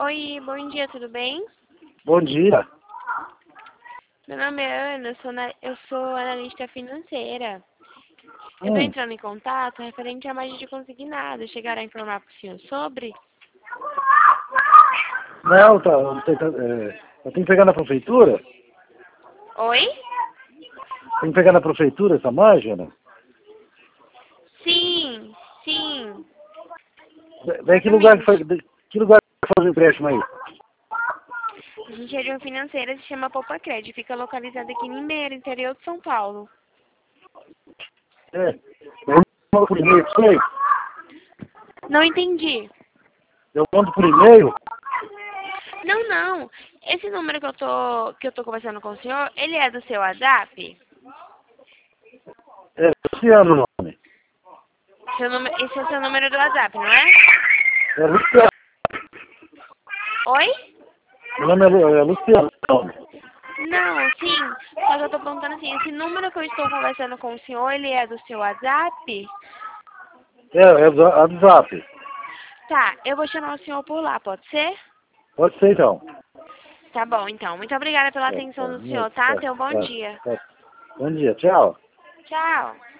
Oi, bom dia, tudo bem? Bom dia. Meu nome é Ana, eu sou analista financeira. Eu estou Hum, entrando em contato referente à margem de consignado. Chegaram a informar para o senhor sobre? não, eu tenho que pegar na prefeitura? Oi? Tem que pegar na prefeitura essa máquina? Sim, sim, Daí exatamente. que lugar que faz o empréstimo aí? A gente é de uma financeira, se chama Poupa Crédito. Fica localizada aqui em Limeira, interior de São Paulo. É, eu mando por e-mail pra você? Não entendi. Eu mando por e-mail? Não, não. Esse número que eu tô conversando com o senhor, ele é do seu WhatsApp? É, Luciano o nome. Esse é o seu número do WhatsApp, não é? É Luciano. Oi? Meu nome é Luciano o nome. Não, sim. Só que eu tô perguntando assim, esse número que eu estou conversando com o senhor, ele é do seu WhatsApp? É do WhatsApp. Tá, eu vou chamar o senhor por lá, pode ser? Pode ser então. Tá bom, então. Muito obrigada pela Tá, atenção do senhor, tá? tá, Tenha um bom tá, dia. tá. Bom dia, tchau. Tchau.